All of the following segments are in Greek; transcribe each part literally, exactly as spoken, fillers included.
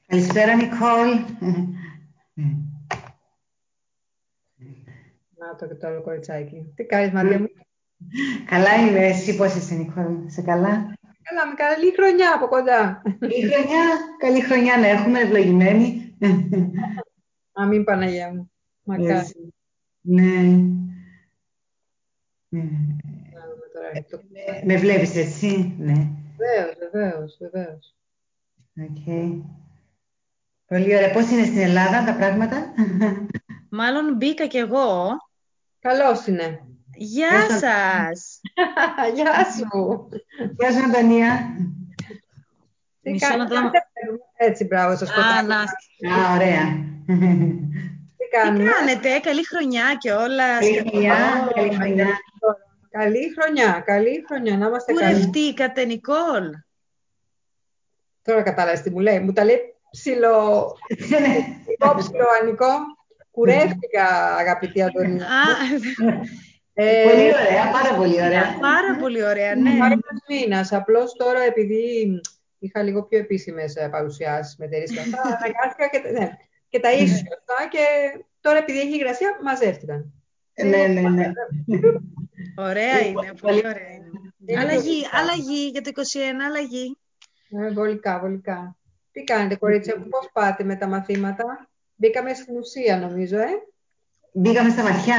Καλησπέρα, Νικόλ. Να το και το άλλο κοριτσάκι. Τι κάνεις, Μαρία μου? Καλά είμαι. Εσύ πώς είσαι, Νικόλ? Σε καλά? Καλά, με καλή χρονιά από κοντά. Καλή χρονιά. Καλή χρονιά να έχουμε, ευλογημένη. Αμήν, Παναγία μου. Μακάρι. Έτσι. Ναι. Ναι. Να δούμε τώρα. Ε, Το... Με, με βλέπεις έτσι? Ναι. Βεβαίως, βεβαίως, βεβαίως. Okay. Πολύ ωραία. Πώς είναι στην Ελλάδα τα πράγματα? Μάλλον μπήκα κι εγώ. Καλώς είναι. Γεια σας! Γεια σου. Γεια σου, Αντωνία. Τι Μισό να κάνεις? δω. Έτσι, μπράβο, σας Α, σκοτάκι. να... Α, ωραία. Τι Τι κάνουμε? κάνετε, καλή χρονιά κιόλας. Καλή Και... χρονιά. Ω, Καλή καλή χρονιά. Καλή χρονιά, καλή χρονιά, να είμαστε καλοί. Κουρευτήκατε, Νικόλ? Τώρα κατάλαβες τι μου λέει. Μου τα λέει ψηλο... ψηλό, ψηλοανικό. Κουρεύτηκα, αγαπητή Αντωνία. Α, Ε, Πολύ ωραία. Πάρα πολύ ωραία. πάρα πολύ ωραία, Πάει ναι. ένας μήνας. Απλώς τώρα, επειδή είχα λίγο πιο επίσημες ε, παρουσιάσεις με εταιρείες και αυτά, αναγκάστηκα και, ναι, και τα ίσια αυτά και τώρα επειδή έχει υγρασία μαζεύτηκαν. Ναι, Είναι, ναι, ναι. Ωραία είναι, πολύ ωραία είναι. είναι Αλλαγή, βολικά. αλλαγή για το είκοσι ένα, αλλαγή. Ε, βολικά, βολικά. Τι κάνετε, κορίτσια μου, πώς πάτε με τα μαθήματα? Μπήκαμε στην ουσία, νομίζω, ε. Μπήκαμε στα βαθιά.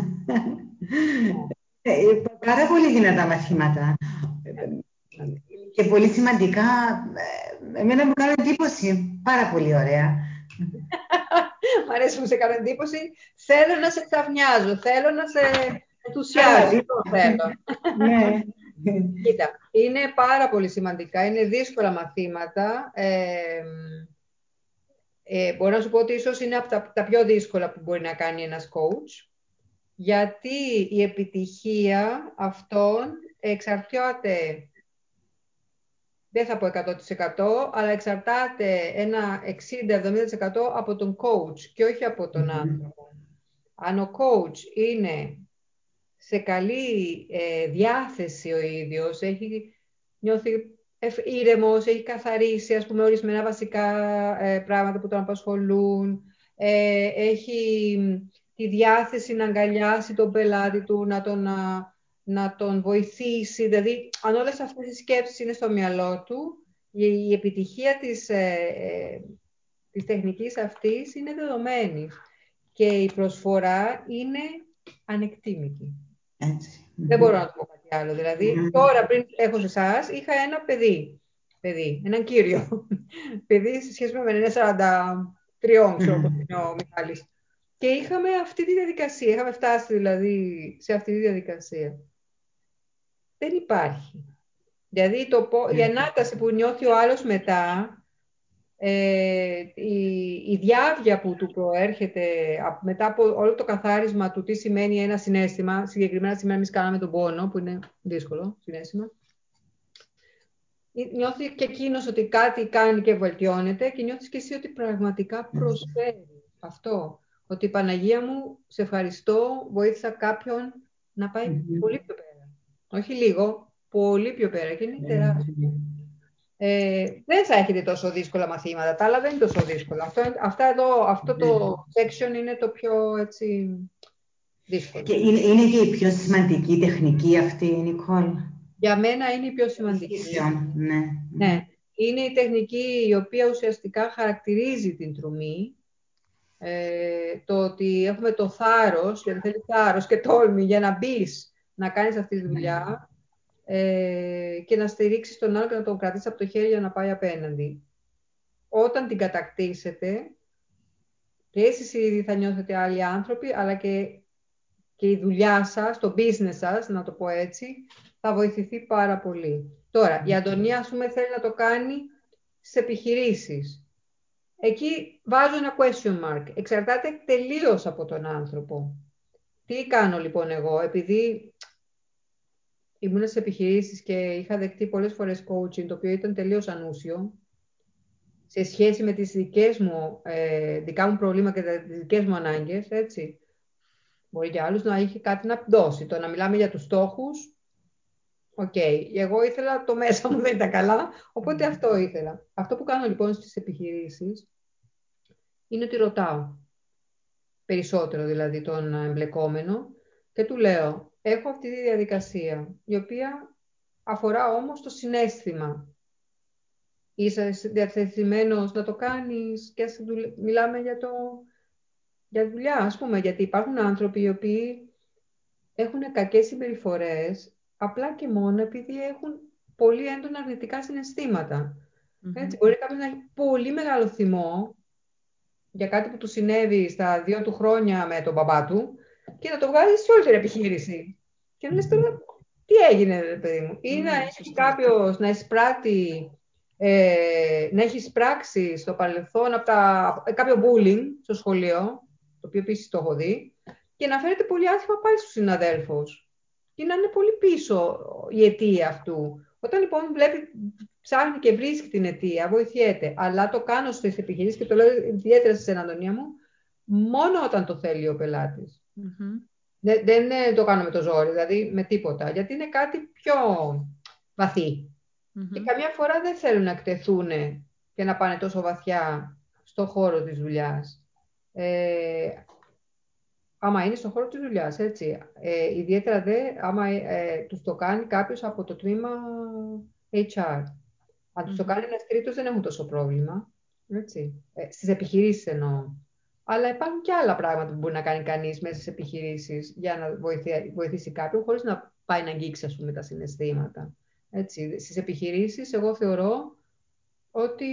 Ε, Πάρα πολύ δυνατά μαθήματα. Και πολύ σημαντικά. ε, Εμένα μου κάνει εντύπωση. Πάρα πολύ ωραία. Μ' αρέσει που σε κάνω εντύπωση. Θέλω να σε ξαφνιάζω, θέλω να σε Καλά, ενθουσιάζω. δίπλα. Αυτό θέλω. Ναι. Κοίτα, είναι πάρα πολύ σημαντικά, είναι δύσκολα μαθήματα. Ε, ε, μπορώ να σου πω ότι ίσως είναι από τα, τα πιο δύσκολα που μπορεί να κάνει ένας coach, γιατί η επιτυχία αυτών εξαρτιάται, δεν θα πω εκατό τοις εκατό, αλλά εξαρτάται ένα εξήντα με εβδομήντα τοις εκατό από τον coach και όχι από τον άνθρωπο. Αν ο coach είναι σε καλή ε, διάθεση ο ίδιος, έχει νιώθει ευ- ήρεμος, έχει καθαρίσει ας πούμε ορισμένα βασικά ε, πράγματα που τον απασχολούν, ε, έχει τη διάθεση να αγκαλιάσει τον πελάτη του, να τον, να, να τον βοηθήσει, δηλαδή αν όλες αυτές οι σκέψεις είναι στο μυαλό του, η, η επιτυχία της, ε, ε, της τεχνικής αυτής είναι δεδομένη και η προσφορά είναι ανεκτήμητη. Έτσι. Δεν μπορώ να το πω κάτι άλλο. Δηλαδή, τώρα πριν έχω σε εσάς, είχα ένα παιδί. Παιδί, έναν κύριο. Παιδί σε σχέση με εμένα, είναι σαράντα τρία, ξέρω πώς είναι ο Μιχάλης. Και είχαμε αυτή τη διαδικασία. Είχαμε φτάσει δηλαδή σε αυτή τη διαδικασία. Δεν υπάρχει. Δηλαδή, το, πο- η ανάταση που νιώθει ο άλλος μετά, ε, η, η διάβια που του προέρχεται α- μετά από όλο το καθάρισμα του τι σημαίνει ένα συναίσθημα, συγκεκριμένα σήμερα εμείς κάναμε τον πόνο, που είναι δύσκολο συναίσθημα, ε, νιώθει και εκείνο ότι κάτι κάνει και βελτιώνεται και νιώθεις και εσύ ότι πραγματικά προσφέρει αυτό. Ότι η Παναγία μου, σε ευχαριστώ, βοήθησα κάποιον να πάει πολύ πιο πέρα. Όχι λίγο, πολύ πιο πέρα και είναι τεράστιο. Ε, δεν θα έχετε τόσο δύσκολα μαθήματα, τα άλλα δεν είναι τόσο δύσκολα. Αυτό, αυτά εδώ, αυτό το section είναι το πιο έτσι, δύσκολο. Και είναι, είναι και η πιο σημαντική τεχνική αυτή, Νικόλ. Για μένα είναι η πιο σημαντική. Ισχύσεων, ναι. Ναι. Είναι η τεχνική η οποία ουσιαστικά χαρακτηρίζει την τρουμή. Ε, το ότι έχουμε το θάρρος, γιατί θέλει θάρρος και τόλμη για να μπει να κάνεις αυτή τη δουλειά ε, και να στηρίξεις τον άλλο και να τον κρατήσεις από το χέρι για να πάει απέναντι. Όταν την κατακτήσετε, και εσείς ήδη θα νιώθετε άλλοι άνθρωποι, αλλά και, και η δουλειά σας, το business σας, να το πω έτσι, θα βοηθηθεί πάρα πολύ. Τώρα, η Αντωνία, ας πούμε, θέλει να το κάνει στις επιχειρήσεις. Εκεί βάζω ένα question mark. Εξαρτάται τελείως από τον άνθρωπο. Τι κάνω λοιπόν εγώ, επειδή ήμουν στις επιχειρήσεις και είχα δεχτεί πολλές φορές coaching, το οποίο ήταν τελείως ανούσιο, σε σχέση με τις δικές μου, ε, δικά μου προβλήματα και τις δικές μου ανάγκες, έτσι. Μπορεί για άλλους να είχε κάτι να δώσει. Το να μιλάμε για τους στόχους Οκ. Εγώ ήθελα, το μέσα μου δεν ήταν καλά, οπότε αυτό ήθελα. Αυτό που κάνω λοιπόν στις επιχειρήσεις είναι ότι ρωτάω, περισσότερο δηλαδή τον εμπλεκόμενο, και του λέω, έχω αυτή τη διαδικασία, η οποία αφορά όμως το συναίσθημα. Είσαι διαθεσιμένος να το κάνεις, και ας δουλε- μιλάμε για, το, για δουλειά, ας πούμε, γιατί υπάρχουν άνθρωποι οι οποίοι έχουν κακές συμπεριφορές απλά και μόνο επειδή έχουν πολύ έντονα αρνητικά συναισθήματα. Μμμ. Έτσι, μπορεί κάποιος να έχει πολύ μεγάλο θυμό για κάτι που του συνέβη στα δύο του χρόνια με τον μπαμπά του και να το βγάλει σε όλη την επιχείρηση. Και να λες τώρα, τι έγινε, ρε παιδί μου. Ή να Ναι, έχει σωστό. κάποιος να εισπράττει, ε, να έχει εισπράξει στο παρελθόν από τα, κάποιο bullying στο σχολείο, το οποίο επίσης το έχω δει, και να φέρεται πολύ άσχημα πάλι στους συναδέλφους. Και να είναι πολύ πίσω η αιτία αυτού. Όταν λοιπόν βλέπει, ψάχνει και βρίσκει την αιτία, βοηθιέται. Αλλά το κάνω στις επιχειρήσεις και το λέω ιδιαίτερα στη Αντωνία μου, μόνο όταν το θέλει ο πελάτης. Μμμ. Δεν, δεν ε, το κάνω με το ζόρι, δηλαδή με τίποτα. Γιατί είναι κάτι πιο βαθύ. Μμμ. Και καμιά φορά δεν θέλουν να εκτεθούν και να πάνε τόσο βαθιά στο χώρο της δουλειάς. Ε, άμα είναι στον χώρο της δουλειάς, έτσι. Ε, ιδιαίτερα δε, άμα ε, τους το κάνει κάποιος από το τμήμα έιτς αρ. Αν τους το Μμμ. κάνει ένας τρίτος, δεν έχουν τόσο πρόβλημα. Έτσι. Ε, στις επιχειρήσεις εννοώ. Αλλά υπάρχουν και άλλα πράγματα που μπορεί να κάνει κανείς μέσα στις επιχειρήσεις για να βοηθεί, βοηθήσει κάποιον, χωρίς να πάει να αγγίξει, ας πούμε, τα συναισθήματα. Έτσι. Στις επιχειρήσεις, εγώ θεωρώ ότι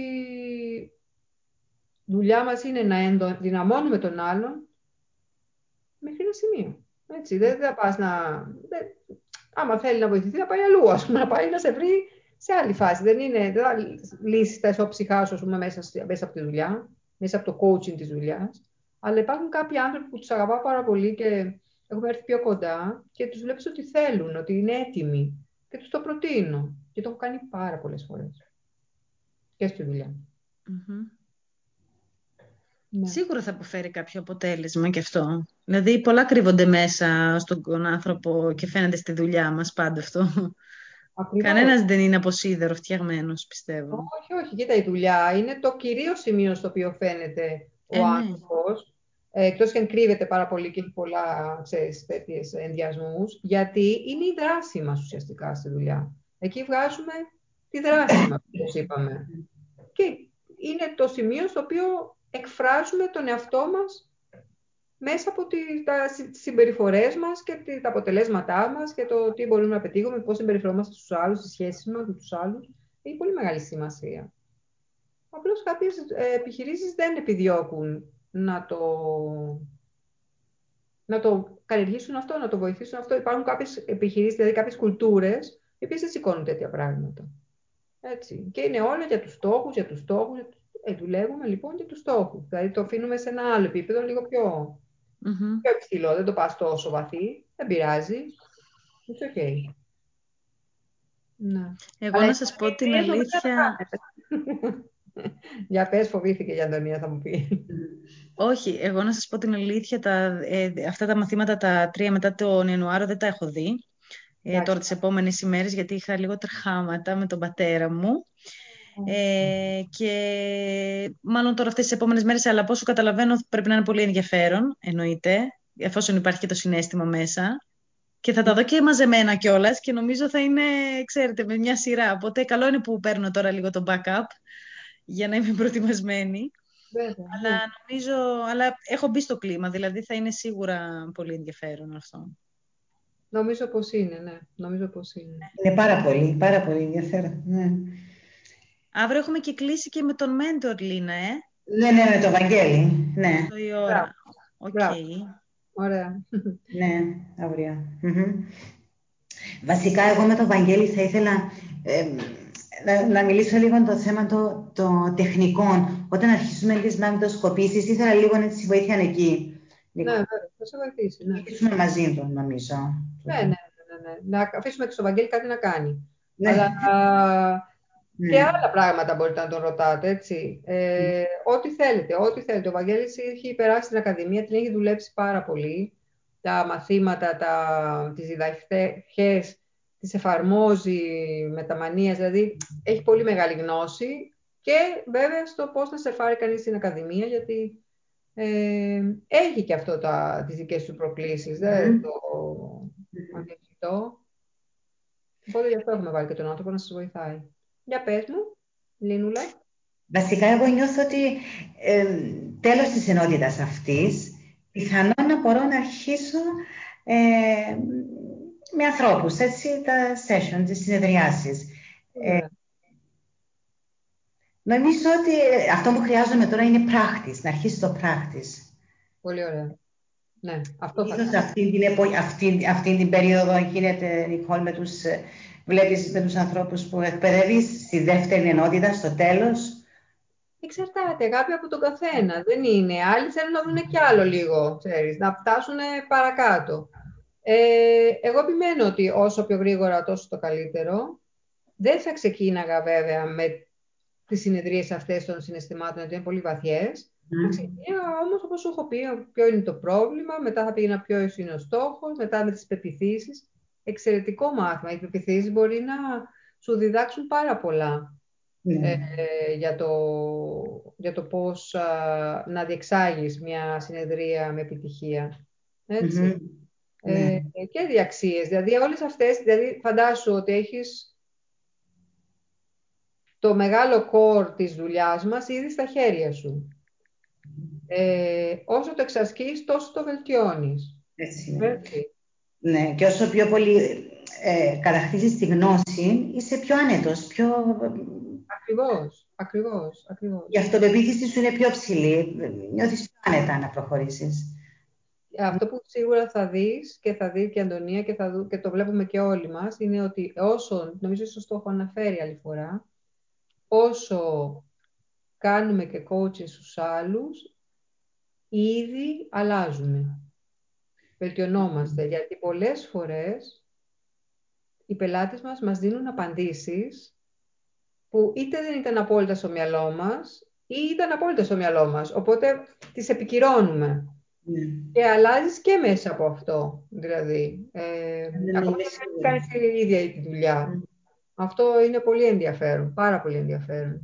δουλειά μας είναι να ενδυναμώνουμε τον άλλον μέχρι ένα σημείο. Έτσι, δεν θα πας να... Δεν... Άμα θέλει να βοηθηθεί, να πάει αλλού, ας πούμε, να πάει να σε βρει σε άλλη φάση. Δεν είναι, δεν θα λύσεις τα ισόψυχά σου, ας πούμε, μέσα, μέσα από τη δουλειά, μέσα από το coaching της δουλειάς. Αλλά υπάρχουν κάποιοι άνθρωποι που τους αγαπάω πάρα πολύ και έχουμε έρθει πιο κοντά και τους βλέπεις ότι θέλουν, ότι είναι έτοιμοι και τους το προτείνω. Και το έχω κάνει πάρα πολλές φορές. Και στη δουλειά. Μμμ. Ναι. Σίγουρα θα αποφέρει κάποιο αποτέλεσμα και αυτό. Δηλαδή, πολλά κρύβονται μέσα στον άνθρωπο και φαίνεται στη δουλειά μας πάντα αυτό. Ακριβώς. Κανένας δεν είναι από σίδερο φτιαγμένος, πιστεύω. Όχι, όχι. Κοίτα, η δουλειά είναι το κυρίως σημείο στο οποίο φαίνεται ο Ε, ναι. άνθρωπος. Ε, εκτός και αν κρύβεται πάρα πολύ και έχει πολλά, ξέρεις, τέτοιες ενδιασμούς, γιατί είναι η δράση μας ουσιαστικά στη δουλειά. Εκεί βγάζουμε τη δράση μας, όπως είπαμε. Και είναι το σημείο στο οποίο εκφράζουμε τον εαυτό μας μέσα από τις, τα, τις συμπεριφορές μας και τα αποτελέσματά μας και το τι μπορούμε να πετύχουμε, πώς συμπεριφερόμαστε στους άλλους, στις σχέσεις μας με τους άλλους. Έχει πολύ μεγάλη σημασία. Απλώς κάποιες ε, επιχειρήσεις δεν επιδιώκουν να το, να το καλλιεργήσουν αυτό, να το βοηθήσουν αυτό. Υπάρχουν κάποιες επιχειρήσεις, δηλαδή κάποιες κουλτούρες, οι οποίες δεν σηκώνουν τέτοια πράγματα. Έτσι. Και είναι όλα για τους στόχους, για τους στόχους. Ε, δουλεύουμε λοιπόν για τους στόχους. Δηλαδή το αφήνουμε σε ένα άλλο επίπεδο, λίγο πιο, Μμμ. πιο υψηλό. Δεν το πας τόσο βαθύ. Δεν πειράζει. It's okay. Ναι. Εγώ Αλλά να οι σας πω την εταιρείες νομίζω να το αλήθεια, κάνετε. Για πες, φοβήθηκε η Αντωνία, θα μου πει. όχι, εγώ να σας πω την αλήθεια, τα, ε, αυτά τα μαθήματα τα τρία μετά τον Ιανουάριο δεν τα έχω δει. Ε, Εντάξει. τώρα τις επόμενες ημέρες, γιατί είχα λίγο τρεχάματα με τον πατέρα μου. Ε, και μάλλον τώρα αυτές τις επόμενες μέρες, αλλά από όσο καταλαβαίνω πρέπει να είναι πολύ ενδιαφέρον, εννοείται, εφόσον υπάρχει και το συναίσθημα μέσα. Και θα τα δω και μαζεμένα κιόλας και νομίζω θα είναι, ξέρετε, με μια σειρά. Οπότε καλό είναι που παίρνω τώρα λίγο το backup για να είμαι προετοιμασμένη. Βέβαια, ναι. Αλλά νομίζω, αλλά έχω μπει στο κλίμα, δηλαδή θα είναι σίγουρα πολύ ενδιαφέρον αυτό. Νομίζω πως είναι, ναι. Νομίζω πως είναι. Είναι πάρα πολύ, πάρα πολύ ενδιαφέρον. Ναι, Αύριο έχουμε και κλείσει και με τον Μέντορ, Λίνα, ε, ναι, ναι, με το Βαγγέλη. Ναι, το η ώρα. Οκ. Μπράβο. Ωραία. ναι, αύριο. Μμμ. Βασικά, εγώ με τον Βαγγέλη θα ήθελα ε, να, να μιλήσω λίγο το θέμα των το τεχνικών. Όταν αρχίσουμε τις μαγνητοσκοπήσεις, ήθελα λίγο έτσι βοήθεια εκεί. Ναι, Λίγο. βέβαια. Θα σε βοηθήσει, ναι. Να μιλήσουμε μαζί του, νομίζω. Ναι, ναι, ναι, ναι, ναι. Να αφήσουμε και στον Βαγγέλη κάτι να κάνει. Ναι, Αλλά και ναι. άλλα πράγματα μπορείτε να τον ρωτάτε, έτσι. Ε, ό,τι θέλετε, ό,τι θέλετε. Ο Βαγγέλης έχει περάσει στην Ακαδημία, την έχει δουλέψει πάρα πολύ. Τα μαθήματα, τα, τις διδαχές τις εφαρμόζει με τα μανίας, δηλαδή έχει πολύ μεγάλη γνώση και βέβαια στο πώς να σερφάρει κανείς στην ακαδημία, γιατί ε, έχει και αυτό τα, τις δικές του προκλήσεις, δεν Mm. το αμφισβητώ. Οπότε γι' αυτό έχουμε βάλει και τον άνθρωπο να σας βοηθάει. Για πες μου, Λίνουλα. Βασικά, εγώ νιώθω ότι ε, τέλος της ενότητας αυτής, πιθανόν να μπορώ να αρχίσω ε, με ανθρώπους, έτσι, τα sessions, τις συνεδριάσεις. Ε, νομίζω ότι αυτό που χρειάζομαι τώρα είναι practice, να αρχίσει το practice. Πολύ ωραία. Ναι, αυτό θα Ίσως αυτή την, επο... αυτή, αυτή την περίοδο γίνεται, Νικόλ, με τους, βλέπεις με τους ανθρώπους που εκπαιδεύεις στη δεύτερη ενότητα, στο τέλος. Εξαρτάται, αγάπη από τον καθένα. Δεν είναι. Άλλοι θέλουν να δουν κι άλλο λίγο, ξέρεις, να φτάσουν παρακάτω. Ε, εγώ επιμένω ότι όσο πιο γρήγορα, τόσο το καλύτερο. Δεν θα ξεκίναγα βέβαια με τις συνεδρίες αυτές των συναισθημάτων, γιατί είναι πολύ βαθιές. Mm. Θα ξεκίναγα όμως, όπως σου έχω πει, ποιο είναι το πρόβλημα, μετά θα πήγαινα ποιο είναι ο στόχος, μετά με τις πεποιθήσεις. Εξαιρετικό μάθημα. Οι πεποιθήσεις μπορεί να σου διδάξουν πάρα πολλά. Mm. Ε, για, το, για το πώς α, να διεξάγεις μια συνεδρία με επιτυχία. Έτσι. Mm-hmm. Ε, Mm. Και διαξίες. Δηλαδή όλες αυτές, δηλαδή φαντάσου ότι έχεις το μεγάλο core της δουλειάς μας ήδη στα χέρια σου. Ε, όσο το εξασκείς, τόσο το βελτιώνεις. Έτσι είναι. Έτσι. Ναι, και όσο πιο πολύ ε, κατακτήσεις τη γνώση, είσαι πιο άνετος, πιο... Ακριβώς, ακριβώς, ακριβώς. Η αυτοπεποίθηση σου είναι πιο ψηλή, νιώθεις πιο άνετα να προχωρήσεις. Αυτό που σίγουρα θα δεις και θα δει και η Αντωνία και, θα δω, και το βλέπουμε και όλοι μας, είναι ότι όσο, νομίζω σωστό έχω αναφέρει άλλη φορά, όσο κάνουμε και coaching στους άλλους, ήδη αλλάζουμε. Βελτιωνόμαστε, γιατί πολλές φορές οι πελάτες μας μας δίνουν απαντήσεις που είτε δεν ήταν απόλυτα στο μυαλό μας ή ήταν απόλυτα στο μυαλό μας, οπότε τις επικυρώνουμε. Mm. Και αλλάζεις και μέσα από αυτό, δηλαδή. Ε, ακόμα και αν κάνεις την ίδια τη δουλειά. Mm. Αυτό είναι πολύ ενδιαφέρον, πάρα πολύ ενδιαφέρον.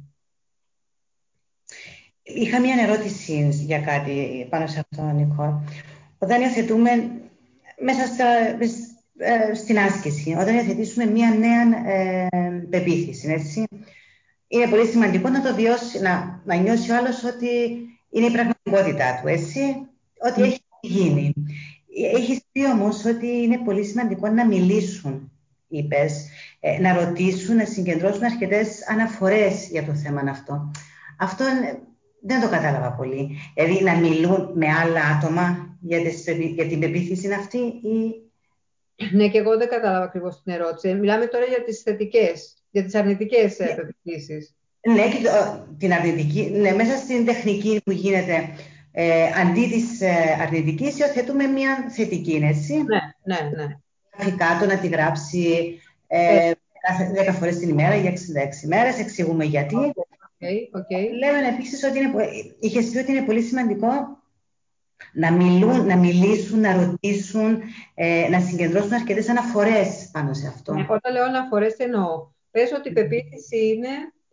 Είχα μια ερώτηση για κάτι πάνω σε αυτό, Νικό. Όταν υιοθετούμε, μέσα στα, ε, στην άσκηση, όταν υιοθετήσουμε μια νέα ε, πεποίθηση, έτσι, είναι πολύ σημαντικό να το βιώσει, να, να νιώσει ο άλλος ότι είναι η πραγματικότητά του, έτσι, ότι mm. έχει γίνει. Έχεις πει όμως ότι είναι πολύ σημαντικό να μιλήσουν, είπες, ε, να ρωτήσουν, να συγκεντρώσουν αρκετές αναφορές για το θέμα αυτό. Αυτό δεν το κατάλαβα πολύ. Δηλαδή να μιλούν με άλλα άτομα για, τις, για την πεποίθηση αυτή ή... Ναι, και εγώ δεν κατάλαβα ακριβώς την ερώτηση. Μιλάμε τώρα για τις θετικές, για τις αρνητικές πεποιθήσεις. Ναι, και το, την αρνητική, ναι, μέσα στην τεχνική που γίνεται, ε, αντί της ε, αρνητικής, υιοθετούμε μια θετική, έτσι. Ναι, ναι, ναι. Γράφει κάτω να τη γράψει ε, κάθε δέκα φορές την ημέρα για εξήντα έξι μέρες, εξηγούμε γιατί. Okay, okay. Λέμε επίσης ότι είναι, είχες πει ότι είναι πολύ σημαντικό να, μιλούν, να μιλήσουν, να ρωτήσουν, ε, να συγκεντρώσουν αρκετές αναφορές πάνω σε αυτό. Ναι, όταν λέω αναφορές εννοώ. Πες ότι η πεποίθηση είναι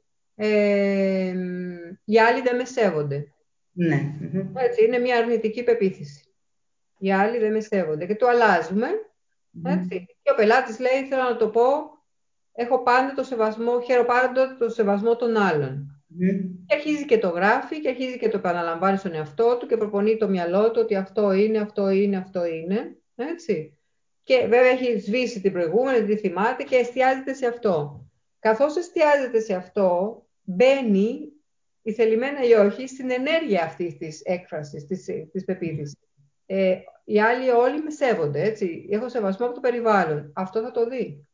ε, οι άλλοι δεν με σέβονται. Ναι. Έτσι, είναι μια αρνητική πεποίθηση. Οι άλλοι δεν με σέβονται. Και το αλλάζουμε. Έτσι. Και ο πελάτης λέει, θέλω να το πω, έχω πάντα το σεβασμό, χαίρω πάντα το σεβασμό των άλλων. Mm. Και αρχίζει και το γράφει και αρχίζει και το επαναλαμβάνει στον εαυτό του και προπονεί το μυαλό του ότι αυτό είναι, αυτό είναι, αυτό είναι. Έτσι. Και βέβαια έχει σβήσει την προηγούμενη, δεν τη θυμάται και εστιάζεται σε αυτό. Καθώς εστιάζεται σε αυτό, μπαίνει, η θελημένα ή όχι, στην ενέργεια αυτής της έκφρασης, της, της πεποίθησης. Ε, οι άλλοι όλοι με σέβονται, έτσι. Έχω σεβασμό από το περιβάλλον. Αυτό θα το δει.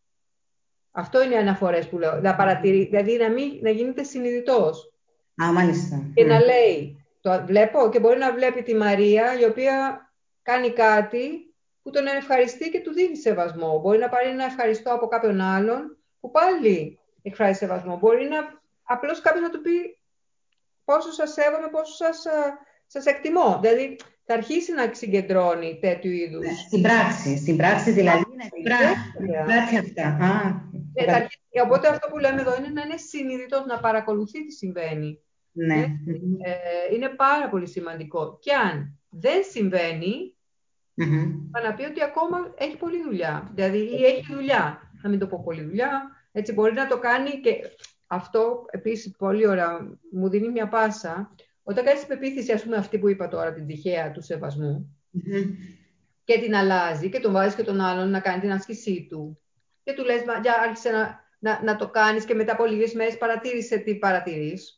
Αυτό είναι οι αναφορές που λέω. Να παρατηρεί, δηλαδή να, μην, να γίνεται συνειδητός. Α, μάλιστα. Και mm. να λέει, το βλέπω και μπορεί να βλέπει τη Μαρία, η οποία κάνει κάτι που τον ευχαριστεί και του δίνει σεβασμό. Μπορεί να πάρει ένα ευχαριστώ από κάποιον άλλον που πάλι εκφράζει σεβασμό. Μπορεί να απλώς κάποιος να του πει πόσο σας σέβομαι, πόσο σας, σας εκτιμώ. Δηλαδή θα αρχίσει να συγκεντρώνει τέτοιου είδους. Ναι, στην πράξη, στην πράξη δηλαδή είναι στην πράξη αυτά. Α, ναι, θα αρχίσει, οπότε αυτό που λέμε εδώ είναι να είναι συνειδητός, να παρακολουθεί τι συμβαίνει. Ναι. Ε, είναι πάρα πολύ σημαντικό. Και αν δεν συμβαίνει, mm-hmm. θα να πει ότι ακόμα έχει πολλή δουλειά. Δηλαδή, ή έχει δουλειά, να μην το πω πολλή δουλειά, έτσι μπορεί να το κάνει και αυτό επίσης πολύ ωραία μου δίνει μια πάσα. Όταν κάνεις την πεποίθηση, ας πούμε αυτή που είπα τώρα, την τυχαία του σεβασμού, mm-hmm. και την αλλάζει και τον βάζεις και τον άλλον να κάνει την άσκησή του και του λες, για άρχισε να, να, να το κάνεις και μετά από λίγες μέρες παρατήρησε τι παρατηρείς.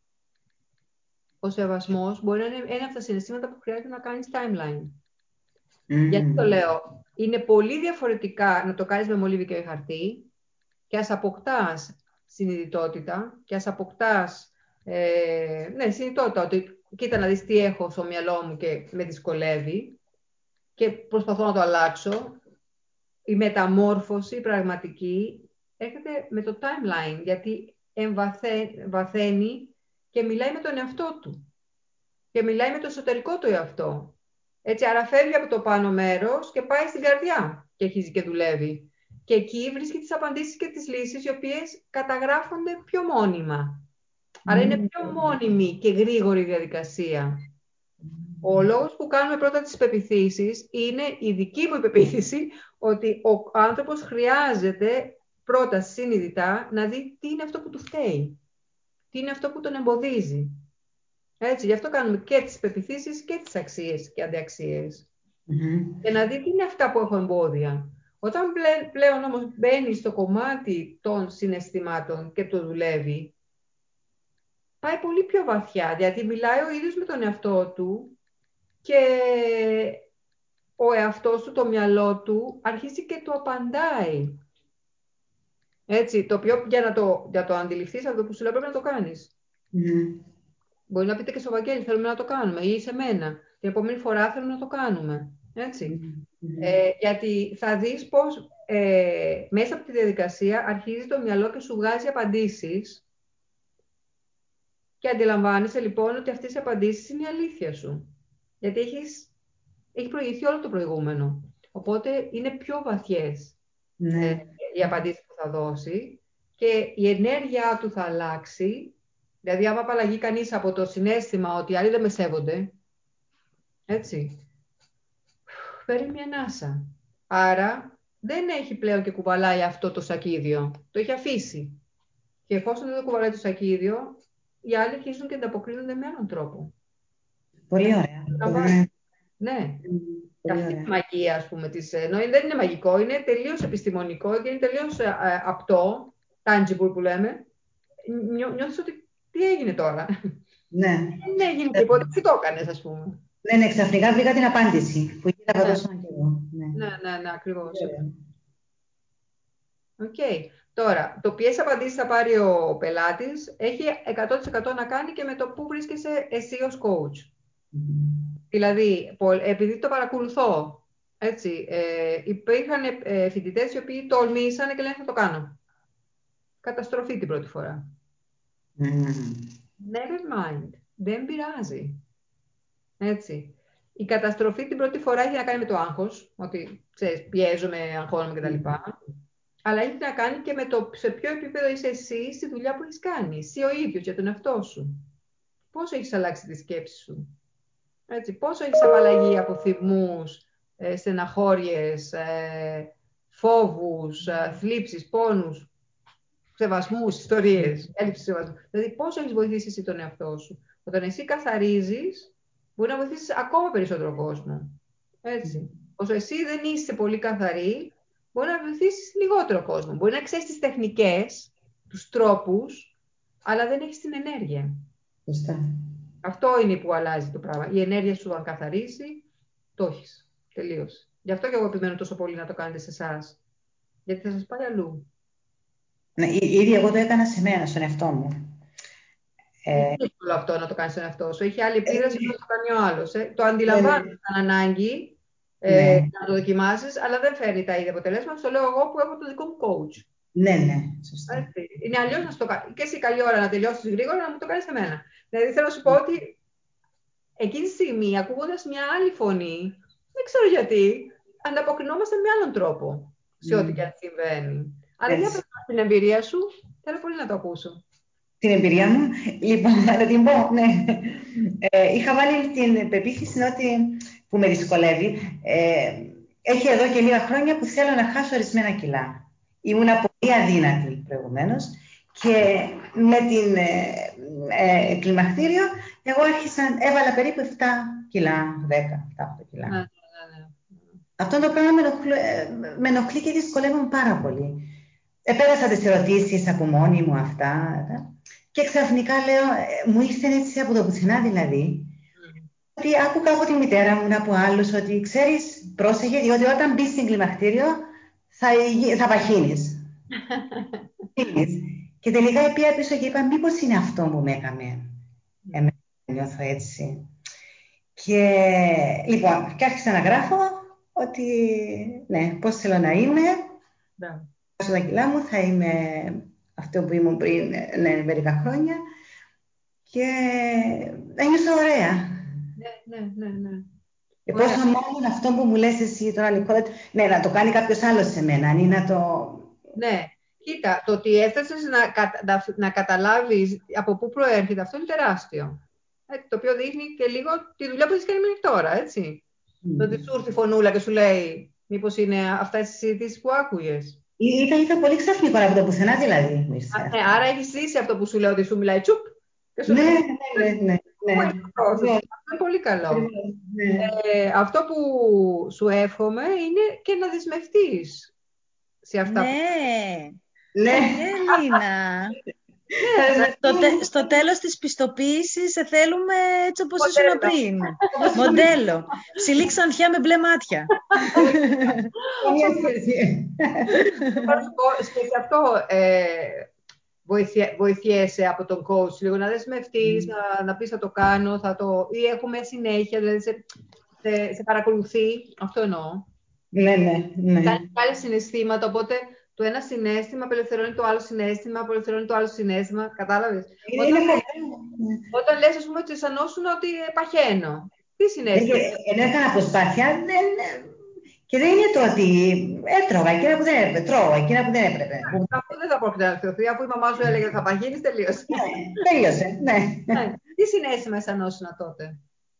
Ο σεβασμός μπορεί να είναι ένα από τα συναισθήματα που χρειάζεται να κάνεις timeline. Mm. Γιατί το λέω, είναι πολύ διαφορετικά να το κάνεις με μολύβι και χαρτί και ας αποκτάς συνειδητότητα και ας αποκτάς ε, ναι, συνειδητότητα ότι κοίτα να δεις τι έχω στο μυαλό μου και με δυσκολεύει και προσπαθώ να το αλλάξω. Η μεταμόρφωση πραγματική έρχεται με το timeline, γιατί εμβαθαίνει και μιλάει με τον εαυτό του και μιλάει με το εσωτερικό του εαυτό. Έτσι, άρα φεύγει από το πάνω μέρος και πάει στην καρδιά και αρχίζει και δουλεύει. Και εκεί βρίσκει τις απαντήσεις και τις λύσεις, οι οποίες καταγράφονται πιο μόνιμα. Άρα είναι πιο μόνιμη και γρήγορη διαδικασία. Ο λόγος που κάνουμε πρώτα τις πεποιθήσεις είναι η δική μου πεποίθηση ότι ο άνθρωπος χρειάζεται πρώτα συνειδητά να δει τι είναι αυτό που του φταίει. Τι είναι αυτό που τον εμποδίζει. Έτσι, γι' αυτό κάνουμε και τις πεποιθήσεις και τις αξίες και αντιαξίες. Mm-hmm. Και να δει τι είναι αυτά που έχω εμπόδια. Όταν πλέον όμως μπαίνει στο κομμάτι των συναισθημάτων και το δουλεύει, πάει πολύ πιο βαθιά, γιατί μιλάει ο ίδιος με τον εαυτό του και ο εαυτός του, το μυαλό του, αρχίζει και του απαντάει. Έτσι, το οποίο για να το, για το αντιληφθείς αυτό που σου λέω πρέπει να το κάνεις. Mm. Μπορεί να πείτε και στο Βαγγέλη, θέλουμε να το κάνουμε, ή σε μένα. Την επόμενη φορά θέλουμε να το κάνουμε. Έτσι. Mm. Ε, γιατί θα δεις πως ε, μέσα από τη διαδικασία αρχίζει το μυαλό και σου βγάζει απαντήσεις και αντιλαμβάνεσαι λοιπόν ότι αυτές οι απαντήσεις είναι η αλήθεια σου. Γιατί έχεις, έχει προηγηθεί όλο το προηγούμενο. Οπότε είναι πιο βαθιές ναι. ε, οι απαντήσεις που θα δώσει και η ενέργειά του θα αλλάξει. Δηλαδή, άμα απαλλαγεί κανείς από το συναίσθημα ότι οι άλλοι δεν με σέβονται, έτσι, παίρνει μια ανάσα. Άρα, δεν έχει πλέον και κουβαλάει αυτό το σακίδιο. Το έχει αφήσει. Και εφόσον δεν το κουβαλάει το σακίδιο, οι άλλοι αρχίζουν και ανταποκρίνονται με άλλον τρόπο. Πολύ ωραία. Ναι. ναι. Mm, αυτή η μαγεία, ας πούμε, της, ενώ δεν είναι μαγικό, είναι τελείως επιστημονικό και είναι τελείως ε, ε, απτό, tangible που λέμε. Νιώ, νιώθεις ότι τι έγινε τώρα. Ναι. Δεν έγινε τίποτα. Τι το έκανες, ας πούμε. Ναι, ναι, ξαφνικά βρήκα την απάντηση που ήθελα να δώσω και εγώ. Ναι, ναι, ναι, ναι ακριβώς. Οκ. Okay. Τώρα, το ποιες απαντήσεις θα πάρει ο πελάτης έχει εκατό τοις εκατό να κάνει και με το πού βρίσκεσαι εσύ ως coach. Mm-hmm. Δηλαδή, επειδή το παρακολουθώ, έτσι, ε, υπήρχαν ε, φοιτητές οι οποίοι τολμήσανε και λένε θα το κάνω. Καταστροφή την πρώτη φορά. Mm. Never mind. Δεν πειράζει. Έτσι. Η καταστροφή την πρώτη φορά έχει να κάνει με το άγχος, ότι ξέρεις, πιέζομαι, αγχώνομαι κτλ. Mm. Αλλά έχει να κάνει και με το σε ποιο επίπεδο είσαι εσύ στη δουλειά που έχεις κάνει. Εσύ ο ίδιος για τον εαυτό σου. Πόσο έχεις αλλάξει τη σκέψη σου. Έτσι, πόσο έχεις απαλλαγεί από θυμούς, ε, στεναχώριες, ε, φόβους, ε, θλίψεις, πόνους, σεβασμούς, ιστορίες, έλλειψη σεβασμού. Δηλαδή, πόσο έχεις βοηθήσει εσύ τον εαυτό σου. Όταν εσύ καθαρίζεις, μπορεί να βοηθήσεις ακόμα περισσότερο κόσμο. Έτσι. Όσο εσύ δεν είσαι πολύ καθαρή, μπορεί να βοηθήσεις λιγότερο κόσμο. Μπορεί να ξέρεις τις τεχνικές, τους τρόπους, αλλά δεν έχεις την ενέργεια. Σωστά. Αυτό είναι που αλλάζει το πράγμα. Η ενέργεια σου, αν καθαρίσει, το έχεις. Τελείως. Γι' αυτό και εγώ επιμένω τόσο πολύ να το κάνετε σε εσάς. Γιατί θα σας πάει αλλού. Ναι, ήδη εγώ το έκανα σε μένα, στον εαυτό μου. Είναι δύσκολο αυτό να το κάνεις στον εαυτό σου. Έχει άλλη επίδραση που το κάνει ο άλλος. Ε. Το αντιλαμβάνεις σαν ανάγκη ε, ναι. να το δοκιμάσεις, αλλά δεν φέρνει τα ίδια αποτελέσματα. Το λέω εγώ που έχω το δικό μου coach. Ναι, ναι, σωστά. Έτσι. Είναι αλλιώς να σου το κάνει. Και εσύ καλή ώρα να τελειώσεις γρήγορα να μου το κάνεις εμένα. Δηλαδή θέλω να σου πω ότι εκείνη τη στιγμή, ακούγοντας μια άλλη φωνή, δεν ξέρω γιατί, ανταποκρινόμαστε με άλλον τρόπο σε ό,τι Mm. και αν συμβαίνει. Αλλά για Έτσι. πες την εμπειρία σου, θέλω πολύ να το ακούσω. Την εμπειρία μου, λοιπόν, να την πω, ναι. Ε, είχα βάλει την πεποίθηση ότι, που με δυσκολεύει. Ε, έχει εδώ και λίγα χρόνια που θέλω να χάσω ορισμένα κιλά. Ήμουνα πολύ αδύνατη προηγουμένως και με την ε, ε, κλιμακτήριο εγώ άρχισα, έβαλα περίπου επτά κιλά, δέκα, επτά οκτώ κιλά. Ναι, ναι, ναι. Αυτό το πράγμα με ενοχλεί, με ενοχλεί και δυσκολεύομαι πάρα πολύ. Επέρασα τις ερωτήσεις από μόνη μου αυτά και ξαφνικά λέω, ε, μου ήρθε έτσι από το πουθενά δηλαδή, Mm. ότι άκουγα από τη μητέρα μου, από άλλους, ότι ξέρεις, πρόσεχε, διότι όταν μπεις στην κλιμακτήριο θα, θα παχύνεις. Και τελικά πήγα πίσω και είπα, μήπως είναι αυτό που με έκαμε εμένα να νιώθω έτσι. Και λοιπόν, και άρχισα να γράφω ότι ναι, πώς θέλω να είμαι, Yeah. τα κιλά μου, θα είμαι αυτό που ήμουν πριν, ναι, μερικά χρόνια και ένιωσα ωραία. Ναι, ναι, ναι, ναι. Και πόσο μάλλον αυτό που μου λες εσύ τώρα, Νικόλα, ναι, να το κάνει κάποιος άλλος σε μένα, ή να το... Ναι, κοίτα, το ότι έφτασες να, κατα... να, να καταλάβεις από πού προέρχεται, αυτό είναι τεράστιο. Ε, το οποίο δείχνει και λίγο τη δουλειά που έχεις κάνει μέχρι τώρα, έτσι. Mm. Το ότι σου έρθει η φωνούλα και σου λέει, μήπως είναι αυτές τις συζητήσεις που άκουγες. Ήταν, ήταν πολύ ξαφνικό από το πουθενά, δηλαδή. Α, ναι, άρα έχεις ζήσει αυτό που σου λέω, ότι σου μιλάει τσουπ. Και σου Ναι, λέει, ναι, ναι, ναι, ναι. αυτό είναι πολύ καλό. Ναι. Ε, αυτό που σου εύχομαι είναι και να δεσμευτείς σε αυτά Ναι, που... Ναι. Ελίνα. Στο, τε, στο τέλος της πιστοποίησης σε θέλουμε έτσι όπως ήσουν πριν. Μοντέλο. Ψηλή ξανθιά με μπλε μάτια. Καμία σχέση. Σε αυτό ε, βοηθιέ, βοηθιέσαι από τον coach λίγο να δεσμευτείς, να, να πεις θα το κάνω, θα το... ή έχουμε συνέχεια, δηλαδή σε, σε, σε παρακολουθεί. Αυτό εννοώ. Ναι, ναι, ναι. Κάνει άλλες συναισθήματα, οπότε το ένα συναίσθημα απελευθερώνει το άλλο συναίσθημα, απελευθερώνει το άλλο συναίσθημα. Κατάλαβες. Είναι, Όταν, είναι όταν λες, ας πούμε, ότι αισθανόσουν ότι παχαίνω. Τι συναίσθημα. ενώ έκανα προσπάθεια, δεν... και δεν είναι το ότι έτρωγα εκείνα που δεν έπρεπε. Τρώω εκείνα που δεν έπρεπε. Αυτό δεν θα πρόκειται να θεωρηθεί, αφού η μαμά σου έλεγε θα παχύνεις, τελείωσε. Ναι, τέλειωσε, ναι. Τι συναίσθημα αισθανόσουν τότε.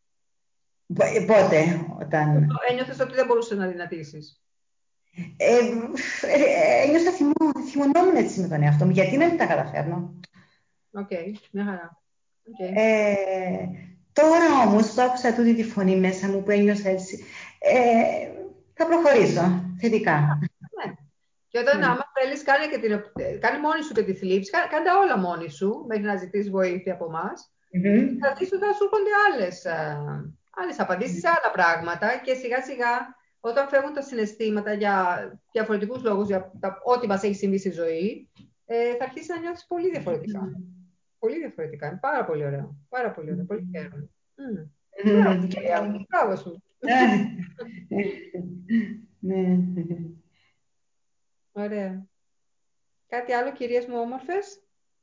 Πότε, όταν... Ένιωθες ότι δεν μπορούσες να δυνατήσεις. Ε, ε, ένιωσα θυμό, θυμωνόμουν έτσι με τον εαυτό μου, γιατί να μην τα καταφέρνω. Οκ, okay, μια χαρά. Okay. Ε, τώρα όμως που άκουσα τούτη τη φωνή μέσα μου που ένιωσα έτσι, ε, θα προχωρήσω θετικά. Ναι. Και όταν Ναι. άμα θέλεις, κάνε, και την, κάνε μόνη σου και τη θλίψη, κάνε, κάνε τα όλα μόνη σου, μέχρι να ζητήσεις βοήθεια από εμάς. Mm-hmm. Θα δεις ότι θα σου έρχονται άλλες, άλλες απαντήσεις σε άλλα πράγματα και σιγά σιγά όταν φεύγουν τα συναισθήματα για διαφορετικούς λόγους, για τα, ό,τι μας έχει συμβεί στη ζωή, ε, θα αρχίσει να νιώθεις πολύ διαφορετικά. Mm. Πολύ διαφορετικά. Είναι πάρα πολύ ωραίο. Πάρα πολύ ωραίο. Πολύ χαίρομαι. Mm. Μπράβο, κυρία μου. Μπράβο σου. Ωραία. Κάτι άλλο, κυρίες μου όμορφες?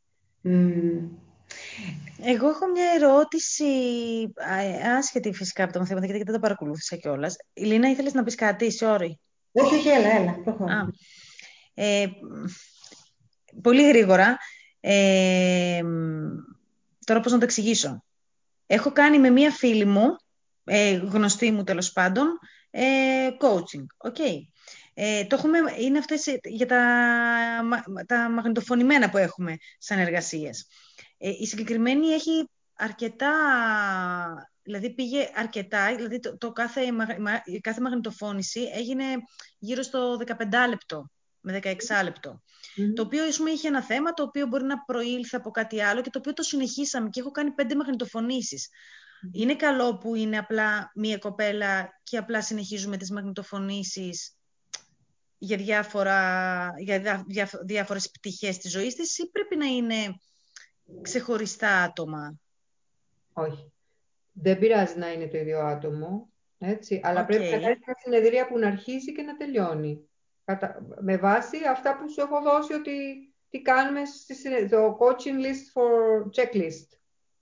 Εγώ έχω μια ερώτηση, άσχετη φυσικά από τα μαθήματα, γιατί δεν τα παρακολούθησα κιόλας. Η Λίνα, ήθελες να πεις κάτι, sorry. Όχι, όχι, έλα, έλα, προχωρά. Ε, πολύ γρήγορα. Ε, τώρα πώς να το εξηγήσω. Έχω κάνει με μία φίλη μου, ε, γνωστή μου τέλος πάντων, ε, coaching. Okay. Ε, το έχουμε, είναι αυτές για τα, τα μαγνητοφωνημένα που έχουμε σαν εργασίες. Ε, η συγκεκριμένη έχει αρκετά, δηλαδή πήγε αρκετά, δηλαδή το, το κάθε, η κάθε μαγνητοφώνηση έγινε γύρω στο δεκαπέντε λεπτό με δεκαέξι λεπτό. Mm-hmm. Το οποίο ίσως είχε ένα θέμα, το οποίο μπορεί να προήλθε από κάτι άλλο και το οποίο το συνεχίσαμε και έχω κάνει πέντε μαγνητοφωνήσεις. Mm-hmm. Είναι καλό που είναι απλά μία κοπέλα και απλά συνεχίζουμε τις μαγνητοφωνήσεις για, διάφορα, για διά, διά, διάφορες πτυχές της ζωής της ή πρέπει να είναι ξεχωριστά άτομα? Όχι. Δεν πειράζει να είναι το ίδιο άτομο, έτσι, αλλά okay. πρέπει να κάνεις μια συνεδρία που να αρχίσει και να τελειώνει. Κατα... Με βάση αυτά που σου έχω δώσει ότι τι κάνουμε στο coaching list for checklist.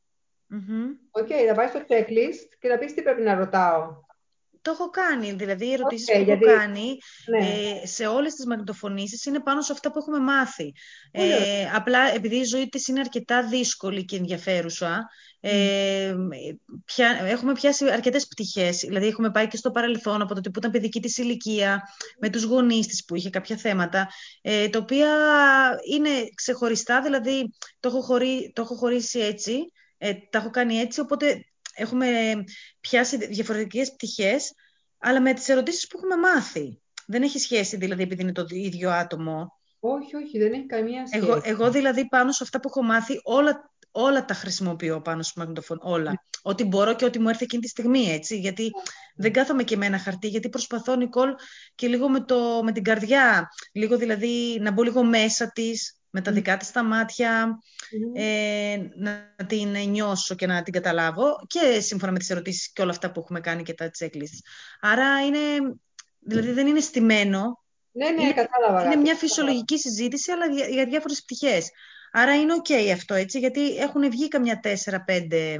Οκ, okay, θα πάρεις το checklist και να πεις τι πρέπει να ρωτάω. Το έχω κάνει, δηλαδή οι ερωτήσεις Okay, που γιατί... έχω κάνει ναι. ε, σε όλες τις μαγνητοφωνήσεις είναι πάνω σε αυτά που έχουμε μάθει. Ε, απλά επειδή η ζωή της είναι αρκετά δύσκολη και ενδιαφέρουσα, ε, πια, έχουμε πιάσει αρκετές πτυχές. Δηλαδή έχουμε πάει και στο παρελθόν από το που ήταν παιδική της ηλικία, με τους γονείς της που είχε κάποια θέματα, ε, τα οποία είναι ξεχωριστά, δηλαδή το έχω, χωρί, το έχω χωρίσει έτσι, ε, τα έχω κάνει έτσι, οπότε... Έχουμε πιάσει διαφορετικές πτυχές, αλλά με τις ερωτήσεις που έχουμε μάθει. Δεν έχει σχέση, δηλαδή, επειδή είναι το ίδιο άτομο. Όχι, όχι, δεν έχει καμία σχέση. Εγώ, εγώ δηλαδή, πάνω σε αυτά που έχω μάθει, όλα, όλα τα χρησιμοποιώ πάνω στο μαγνητοφόν. Όλα. Yeah. Ό,τι μπορώ και ό,τι μου έρθει εκείνη τη στιγμή, έτσι. Γιατί yeah. δεν κάθομαι και με ένα χαρτί, γιατί προσπαθώ, Νικόλ, και λίγο με, το, με την καρδιά. Λίγο, δηλαδή, να μπω λίγο μέσα της, με τα δικά της τα μάτια, mm. ε, να την νιώσω και να την καταλάβω και σύμφωνα με τις ερωτήσεις και όλα αυτά που έχουμε κάνει και τα checklists. Άρα είναι, δηλαδή δεν είναι στημένο. Ναι, ναι, είναι, κατάλαβα. Είναι μια φυσιολογική συζήτηση, αλλά για, για διάφορες πτυχές. Άρα είναι ok αυτό, έτσι, γιατί έχουν βγει καμιά τέσσερα πέντε...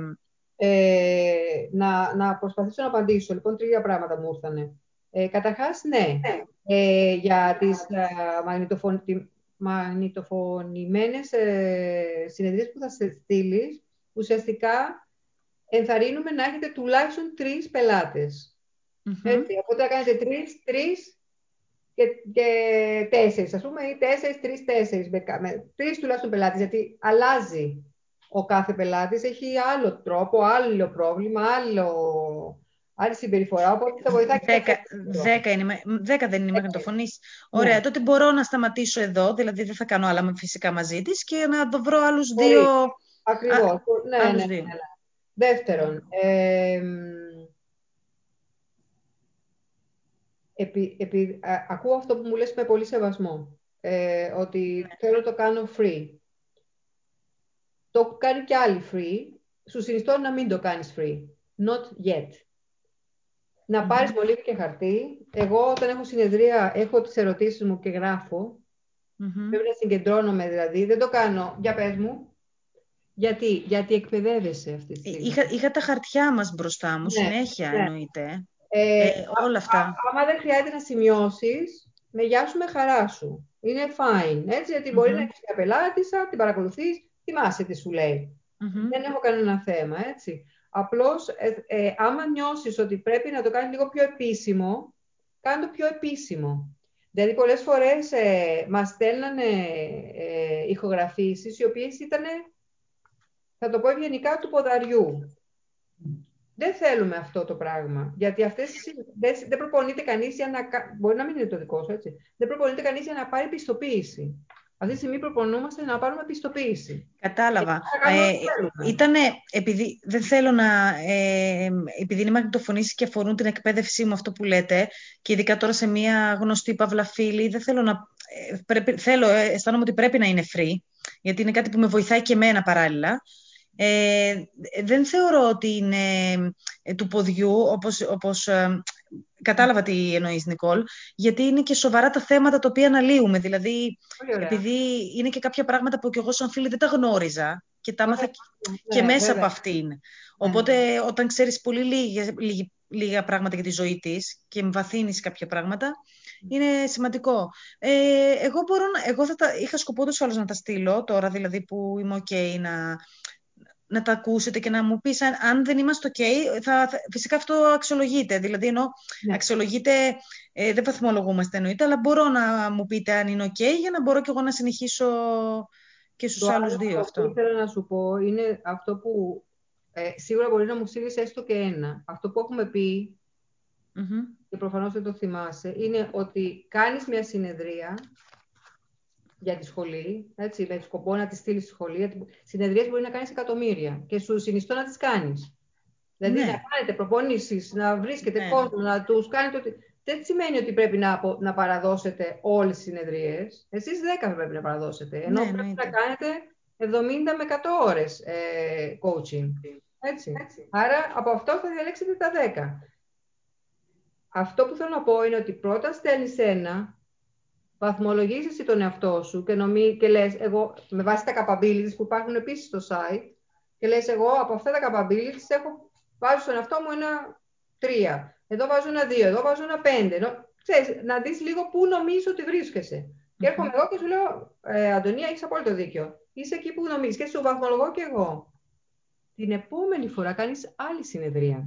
Ε, να, να προσπαθήσω να απαντήσω. Λοιπόν, τρία πράγματα μου ήρθανε. Ε, καταρχάς, ναι. Ε, για τις ε, μαγνητοφων, μαγνητοφωνημένες ε, συνεδρίες που θα στείλεις, ουσιαστικά ενθαρρύνουμε να έχετε τουλάχιστον τρεις πελάτες. Mm-hmm. Έτσι, οπότε θα κάνετε τρεις, τρεις και, και τέσσερις, ας πούμε, ή τέσσερις, τρεις, τέσσερις. Με, τρεις τουλάχιστον πελάτες, γιατί αλλάζει ο κάθε πελάτης, έχει άλλο τρόπο, άλλο πρόβλημα, άλλο... άλλη συμπεριφορά, οπότε θα βοηθάει και δέκα, δέκα, είναι, δέκα δεν είναι μαγνητοφωνής. Ωραία, ναι. Τότε μπορώ να σταματήσω εδώ, δηλαδή δεν θα κάνω άλλα φυσικά μαζί της και να το βρω άλλους Μπορεί. δύο. Ακριβώς, Α, ναι, άλλους ναι, δύο. ναι, ναι. Δεύτερον, ε, επί, επί, α, ακούω αυτό που μου λες με πολύ σεβασμό, ε, ότι θέλω να το κάνω free. Το έχω κάνει και άλλοι free, σου συνιστώ να μην το κάνεις free. Not yet. Να πάρεις μολύβι και χαρτί. Εγώ όταν έχω συνεδρία, έχω τις ερωτήσεις μου και γράφω. Mm-hmm. Πρέπει να συγκεντρώνομαι δηλαδή. Δεν το κάνω. Για πες μου. Γιατί, γιατί εκπαιδεύεσαι αυτή τη στιγμή. Είχα, είχα τα χαρτιά μας μπροστά μου, ναι, συνέχεια ναι. εννοείται. Ε, ε, όλα αυτά. Α, άμα δεν χρειάζεται να σημειώσεις, με γεια σου, με χαρά σου. Είναι fine. Έτσι, γιατί mm-hmm. μπορεί να έχεις μια πελάτησα, την παρακολουθείς, θυμάσαι τι σου λέει. Mm-hmm. Δεν έχω κανένα θέμα, έτσι. Απλώς, ε, ε, άμα νιώσεις ότι πρέπει να το κάνεις λίγο πιο επίσημο, κάνε το πιο επίσημο. Δηλαδή, πολλές φορές ε, μας στέλνανε ε, ηχογραφήσεις, οι οποίες ήταν, θα το πω ευγενικά, του ποδαριού. Δεν θέλουμε αυτό το πράγμα. Γιατί αυτές δεν, δεν προπονείται κανείς για να... Μπορεί να μην είναι το δικό σου, έτσι. Δεν προπονείται κανείς για να πάρει πιστοποίηση. Αυτή τη στιγμή προπονούμαστε να πάρουμε πιστοποίηση. Κατάλαβα. Ε, ήτανε, επειδή δεν θέλω να... Ε, επειδή είναι μαγνητοφωνήσεις και αφορούν την εκπαίδευσή μου αυτό που λέτε, και ειδικά τώρα σε μια γνωστή παύλα φίλη, δεν θέλω να... Ε, πρέπει, θέλω, ε, αισθάνομαι ότι πρέπει να είναι free, γιατί είναι κάτι που με βοηθάει και εμένα παράλληλα. Ε, δεν θεωρώ ότι είναι ε, του ποδιού, όπως, όπως ε, κατάλαβα τι εννοείς, Νικόλ, γιατί είναι και σοβαρά τα θέματα τα οποία αναλύουμε. Δηλαδή, επειδή είναι και κάποια πράγματα που και εγώ σαν φίλη δεν τα γνώριζα και τα έμαθα και ναι, μέσα βέβαια. από αυτήν. Οπότε, όταν ξέρεις πολύ λίγα, λίγα, λίγα πράγματα για τη ζωή της και εμβαθύνεις κάποια πράγματα, είναι σημαντικό. Ε, εγώ μπορώ να, εγώ θα τα, είχα σκοπό τους όλους να τα στείλω, τώρα δηλαδή που είμαι ok να... να τα ακούσετε και να μου πεις αν, αν δεν είμαστε ok, θα, θα, φυσικά αυτό αξιολογείται. Δηλαδή, ενώ ναι. αξιολογείται, ε, δεν βαθμολογούμαστε εννοείται, αλλά μπορώ να μου πείτε αν είναι ok για να μπορώ και εγώ να συνεχίσω και στους το άλλους δύο αυτό. Το που ήθελα να σου πω είναι αυτό που ε, σίγουρα μπορεί να μου στείλεις έστω και ένα. Αυτό που έχουμε πει, mm-hmm. και προφανώς δεν το θυμάσαι, είναι ότι κάνεις μια συνεδρία για τη σχολή, έτσι, με σκοπό να τη στείλει στη σχολή. Συνεδρίες μπορεί να κάνεις εκατομμύρια και σου συνιστώ να τις κάνεις. Δηλαδή ναι. να κάνετε προπονήσεις, να βρίσκετε ναι. κόσμο, να τους κάνετε ότι... Δεν σημαίνει ότι πρέπει να, να παραδώσετε όλες τις συνεδρίες. Εσείς δέκα πρέπει να παραδώσετε. Ενώ ναι, πρέπει ναι. να κάνετε εβδομήντα με εκατό ώρες ε, coaching. Έτσι. έτσι. Άρα από αυτό θα διαλέξετε τα δέκα. Αυτό που θέλω να πω είναι ότι πρώτα στέλνεις ένα, βαθμολογείς εσύ τον εαυτό σου και, νομί, και λες, εγώ με βάση τα capabilities που υπάρχουν επίσης στο site, Και λες, εγώ από αυτά τα capabilities έχω, βάζω στον εαυτό μου ένα τρία. Εδώ βάζω ένα δύο, εδώ βάζω ένα πέντε. Ενώ, ξέρεις, να δεις λίγο πού νομίζω ότι βρίσκεσαι. Mm-hmm. Και έρχομαι εγώ και σου λέω, ε, Αντωνία, έχεις απόλυτο δίκιο. Είσαι εκεί που νομίζεις και σου βαθμολογώ και εγώ. Την επόμενη φορά κάνεις άλλη συνεδρία.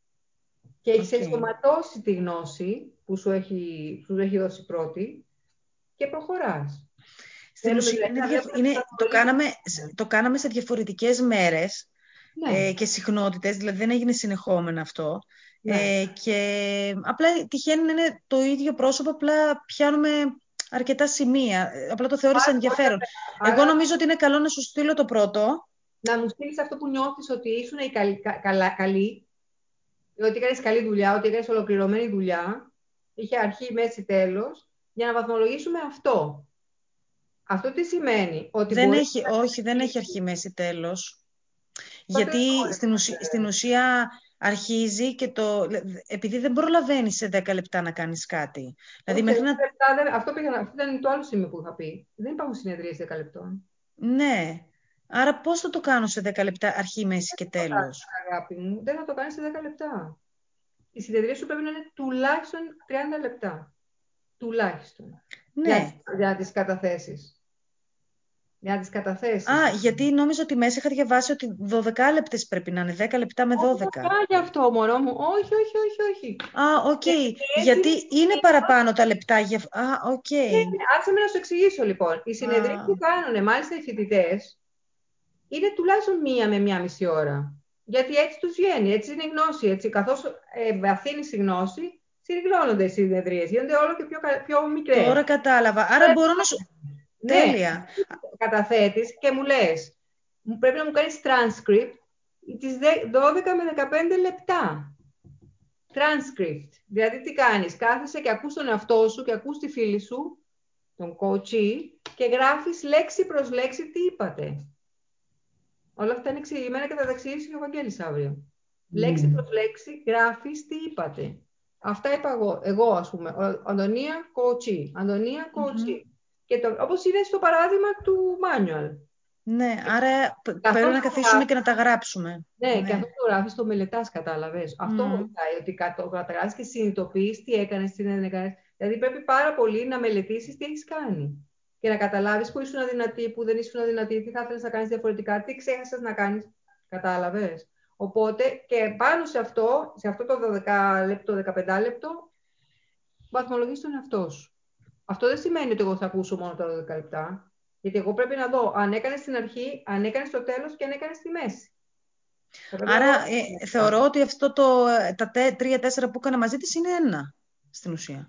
Και έχεις okay. ενσωματώσει τη γνώση που σου έχει, σου έχει δώσει πρώτη και προχωράς. Στην ουσία, είναι δια... είναι... το, κάναμε, το κάναμε σε διαφορετικές μέρες ναι. ε, και συχνότητες, δηλαδή δεν έγινε συνεχόμενα αυτό. Ναι. Ε, και απλά τυχαίνει να είναι το ίδιο πρόσωπο, απλά πιάνουμε αρκετά σημεία. Απλά το θεώρησα ενδιαφέρον. Άρα... Εγώ νομίζω ότι είναι καλό να σου στείλω το πρώτο. Να μου στείλεις αυτό που νιώθεις ότι ήσουν η καλή, κα, καλά, καλή, ότι έκανες καλή δουλειά, ότι έκανες ολοκληρωμένη δουλειά, είχε αρχή, μέση, τέλος, για να βαθμολογήσουμε αυτό. Αυτό τι σημαίνει? Ότι δεν μπορεί... έχει, όχι, δεν έχει αρχή, μέση, τέλος. Γιατί στην ουσία, στην ουσία αρχίζει και το... Επειδή δεν προλαβαίνεις σε δέκα λεπτά να κάνεις κάτι. Δηλαδή, μέχρι να... λεπτά, δεν, αυτό, πήγα, αυτό ήταν το άλλο σημείο που είχα πει. Δεν υπάρχουν συνεδρίες δέκα λεπτών. Ναι. Άρα πώς θα το κάνω σε δέκα λεπτά, αρχή, μέση και τέλος? Δεν αγάπη μου, δεν θα το κάνεις σε δέκα λεπτά. Η συνεδρία σου πρέπει να είναι τουλάχιστον τριάντα λεπτά. Τουλάχιστον. Ναι. Για, για να τις καταθέσεις. Για να τις καταθέσεις. Α, γιατί νόμιζα ότι μέσα είχα διαβάσει ότι δώδεκα λεπτές πρέπει να είναι, δέκα λεπτά με δώδεκα. Όχι, γι' αυτό, μωρό μου. Όχι, όχι, όχι, όχι. Α, οκ. Okay. Γιατί είναι παραπάνω τα λεπτά. Για... Α, οκ. Okay. Ναι, άσε με να σου εξηγήσω, λοιπόν. Οι συνεδρίες που κάνουν, μάλιστα οι φοιτητές, είναι τουλάχιστον μία με μία μισή ώρα. Γιατί έτσι τους βγαίνει, έτσι είναι η γνώση. Έτσι. Καθώς ε, βαθύνεις η γνώση, συρριγνώνονται οι συνεδρίες. Γίνονται όλο και πιο, πιο μικρές. Τώρα κατάλαβα. Άρα ναι. μπορώ να σου... Ναι. Τέλεια. Καταθέτεις και μου λες, πρέπει να μου κάνεις transcript τις δώδεκα με δεκαπέντε λεπτά. Transcript. Δηλαδή τι κάνεις, κάθεσαι και ακούς τον εαυτό σου και ακούς τη φίλη σου, τον coachee, και γράφεις λέξη προς λέξη τι είπατε. Όλα αυτά είναι εξηγημένα και θα τα εξηγήσει και ο Βαγγέλης αύριο. Mm. Λέξη προς λέξη γράφεις τι είπατε. Αυτά είπα εγώ, εγώ ας πούμε, Αντωνία coachee, Αντωνία coachee. Mm-hmm. Και το, όπως είναι στο παράδειγμα του manual. Ναι, άρα πρέπει να καθίσουμε γράφει, και να τα γράψουμε. Ναι, ναι. Και αυτό το γράφεις, το μελετάς, κατάλαβες. Mm. Αυτό βοηθάει, ότι το καταγράφεις και συνειδητοποιείς τι έκανες, τι δεν έκανες. Δηλαδή πρέπει πάρα πολύ να μελετήσεις τι έχεις κάνει. Και να καταλάβεις που ήσουν αδυνατή, που δεν ήσουν αδυνατή, τι θα ήθελες να κάνεις διαφορετικά, τι ξέχασες να κάνεις. Κατάλαβες. Οπότε και πάνω σε αυτό, σε αυτό το δώδεκα λεπτό, δεκαπέντε λεπτό, βαθμολογείς τον εαυτό σου. Αυτό δεν σημαίνει ότι εγώ θα ακούσω μόνο τα δώδεκα λεπτά. Γιατί εγώ πρέπει να δω αν έκανε στην αρχή, αν έκανε στο τέλος και αν έκανε στη μέση. Άρα ε, θεωρώ ότι αυτό το, τα τρία τέσσερα που έκανα μαζί της είναι ένα στην ουσία.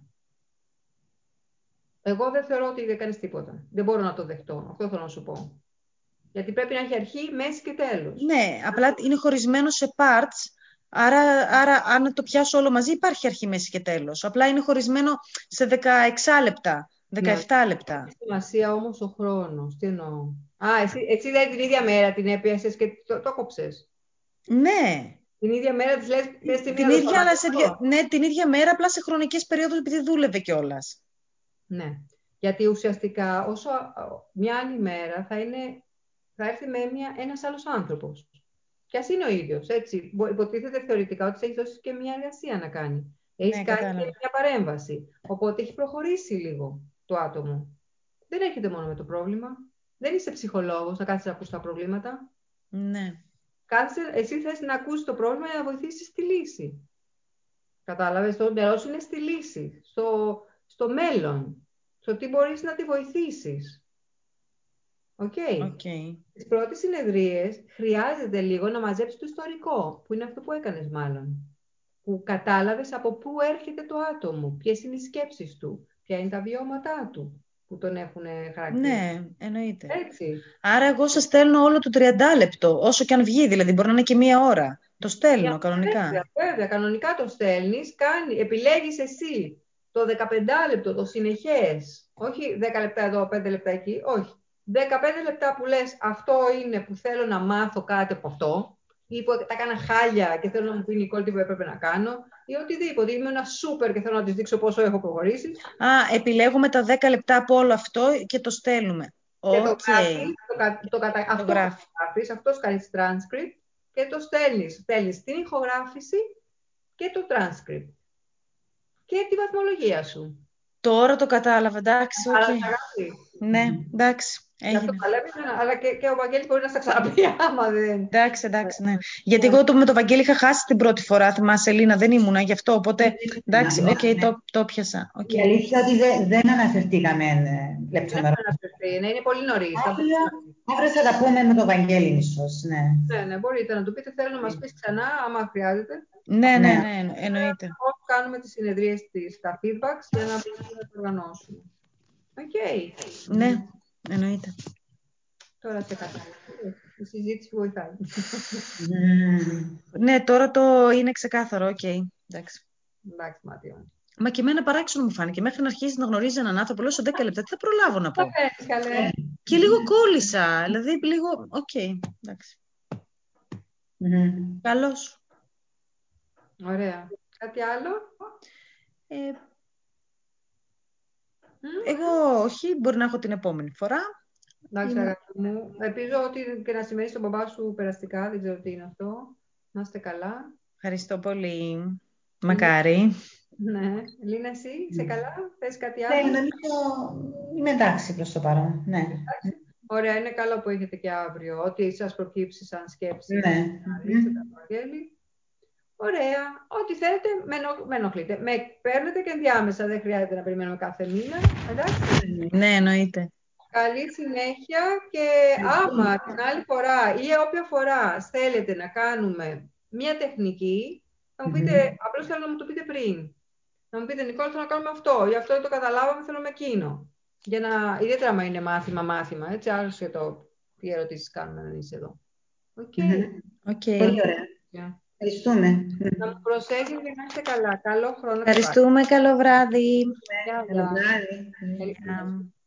Εγώ δεν θεωρώ ότι δεν κάνεις τίποτα. Δεν μπορώ να το δεχτώ. Αυτό θέλω να σου πω. Γιατί πρέπει να έχει αρχή, μέση και τέλος. Ναι, απλά είναι χωρισμένο σε parts. Άρα, άρα αν το πιάσω όλο μαζί υπάρχει αρχή, μέση και τέλος. Απλά είναι χωρισμένο σε δεκαέξι λεπτά, δεκαεπτά ναι. λεπτά. Έχει σημασία όμως ο χρόνος. Τι εννοώ. Α, εσύ, εσύ δηλαδή την ίδια μέρα την έπιασες και το, το κόψες. Ναι. Την ίδια μέρα της λες, θες την, την ίδια, αλλά σε δια... Ναι, την ίδια μέρα, απλά σε χρονικές περίοδους, επειδή δούλευε κιόλας. Ναι. Γιατί ουσιαστικά όσο μια άλλη μέρα θα, είναι, θα έρθει με μια, ένας άλλος άνθρωπος. Και ας είναι ο ίδιος, έτσι. Υποτίθεται θεωρητικά ότι έχει δώσει και μια εργασία να κάνει. Έχει ναι, κάνει κατάλαβα. Και μια παρέμβαση. Οπότε έχει προχωρήσει λίγο το άτομο. Δεν έρχεται μόνο με το πρόβλημα. Δεν είσαι ψυχολόγος να κάθεσαι να ακούσει τα προβλήματα. Ναι. Κάθεσαι, εσύ θες να ακούσει το πρόβλημα για να βοηθήσεις τη λύση. Κατάλαβες, το μυαλό σου είναι στη λύση, στο, στο μέλλον, στο τι μπορείς να τη βοηθήσεις. Οκ. Okay. Okay. Στις πρώτες συνεδρίες χρειάζεται λίγο να μαζέψεις το ιστορικό, που είναι αυτό που έκανες μάλλον. Που κατάλαβες από πού έρχεται το άτομο, ποιες είναι οι σκέψεις του, ποια είναι τα βιώματά του που τον έχουν χαρακτηρίσει. Ναι, εννοείται. Έτσι. Άρα εγώ σας στέλνω όλο το τριάντα λεπτό, όσο και αν βγει, δηλαδή μπορεί να είναι και μία ώρα. Το στέλνω Για, κανονικά. Βέβαια, βέβαια, κανονικά το στέλνεις, κάνει, επιλέγεις εσύ το δεκαπέντε λεπτό, το συνεχές, όχι δέκα λεπτά εδώ, πέντε λεπτά εκεί, όχι. δεκαπέντε λεπτά που λες αυτό είναι που θέλω να μάθω κάτι από αυτό, ή που τα έκανα χάλια και θέλω να μου πει η Νικόλ τι που έπρεπε να κάνω, ή οτιδήποτε. Είμαι ένα σούπερ και θέλω να της δείξω πόσο έχω προχωρήσει. Α, επιλέγουμε τα δέκα λεπτά από όλο αυτό και το στέλνουμε. Και το Οκ. γράφεις, το, κα- το κατα... Το αυτό γράφει. γράφεις, αυτός κάνεις transcript και το στέλνεις. Στέλνεις την ηχογράφηση και το transcript. Και τη βαθμολογία σου. Τώρα το κατάλαβα, εντάξει, οκ. Αλλά τα γράφει. Ναι, εντάξει, Γι' αυτό έγινε. παλεύει, αλλά και, και ο Βαγγέλης μπορεί να στα ξαναπεί άμα δεν... Εντάξει, εντάξει, ναι. Γιατί εγώ το, με τον Βαγγέλη είχα χάσει την πρώτη φορά, θυμάσαι, Ελίνα, δεν ήμουνα γι' αυτό, οπότε, εντάξει, οκ, το, το πιάσα. οκ. Η αλήθεια ότι δεν, δεν αναφερθήκαμε ε, Δεν λεπτομερώς. αναφερθεί, ναι, είναι πολύ νωρίς. θα Αύριο, μπορούσαμε. αύριο θα τα πούμε με τον Βαγγέλη ίσως, ναι. Ναι, ναι, μπορείτε να του πείτε, θέλω να μας πεις ξανά, άμα χρειάζεται. Ναι, ναι, Ναι. ναι, εννο- εννοείται. Πώς κάνουμε τις συνεδρίες της, τα feedbacks, για να μπορούμε να το οργανώσουμε. Οκ. Ναι, εννοείται. Τώρα σε κατάλαβα. Η συζήτηση βοηθάει. Μμμ. Ναι, τώρα το είναι ξεκάθαρο, οκ. Εντάξει. Εντάξει, Μάτια. Μα και εμένα παράξενο μου φάνηκε. Μέχρι να αρχίσει να γνωρίζει έναν άνθρωπο, λέω σε δέκα λεπτά, τι θα προλάβω να πω. Καλέ, καλέ. Και λίγο κόλλησα. Δηλαδή, λίγο. Οκ, εντάξει. Μμμ. Καλώς. Ωραία. Κάτι άλλο? Ε, Μμ. εγώ όχι, μπορεί να έχω την επόμενη φορά. Εντάξει, Είναι- αγάπη μου. Ελπίζω ότι και να σημαίνει στον μπαμπά σου περαστικά. Δεν ξέρω τι είναι αυτό. Να είστε καλά. Ευχαριστώ πολύ. Μακάρι. Ναι. Λίνα, εσύ είσαι καλά? Θες κάτι Ναι, άλλο? νομίζω είμαι εντάξει προς το παρόν, ναι. Εντάξει. Ωραία, είναι καλό που έχετε και αύριο. Ό,τι σας προκύψει σαν σκέψη. Ναι. Να λύσετε τα Βαγγέλη. Ωραία. Ό,τι θέλετε, με, ενοχ... με ενοχλείτε. Με παίρνετε και ενδιάμεσα. Δεν χρειάζεται να περιμένουμε κάθε μήνα. Εντάξει. Ναι, εννοείται. Καλή συνέχεια και άμα την άλλη φορά ή όποια φορά θέλετε να κάνουμε μία τεχνική, θα μου πείτε, Μμμ. απλώς θέλω να μου το πείτε πριν. Να μου πείτε, Νικόλα, θέλω να κάνουμε αυτό, ή αυτό δεν το καταλάβαμε, θέλουμε εκείνο. Για να, ιδιαίτερα άμα είναι μάθημα-μάθημα, έτσι, άλωσε το τι ερωτήσεις κάνουμε να είσαι εδώ. Οκ. Μμμ. Οκ. Πολύ ωραία. Yeah. Ευχαριστούμε. Να μου προσέχετε και να είστε καλά. Καλό χρόνο και πάλι. Ευχαριστούμε. Καλό βράδυ. Γεια Καλό σας. βράδυ. Καλή συνέχεια. Γεια.